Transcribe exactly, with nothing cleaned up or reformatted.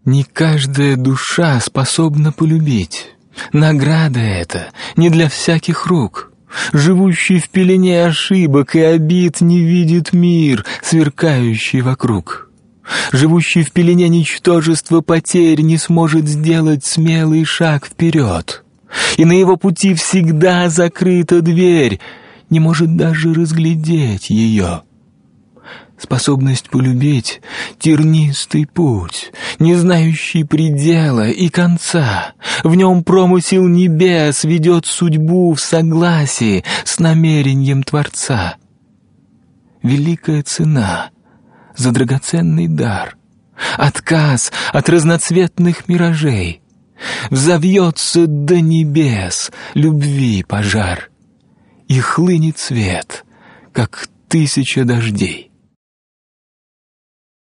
Не каждая душа способна полюбить. Награда эта не для всяких рук. Живущий в пелене ошибок и обид не видит мир, сверкающий вокруг. Живущий в пелене ничтожества потерь не сможет сделать смелый шаг вперед. И на его пути всегда закрыта дверь, не может даже разглядеть ее. Способность полюбить — тернистый путь, не знающий предела и конца. В нем промысел небес ведет судьбу в согласии с намерением Творца. Великая цена за драгоценный дар, отказ от разноцветных миражей. Взовьется до небес любви пожар, и хлынет свет, как тысяча дождей.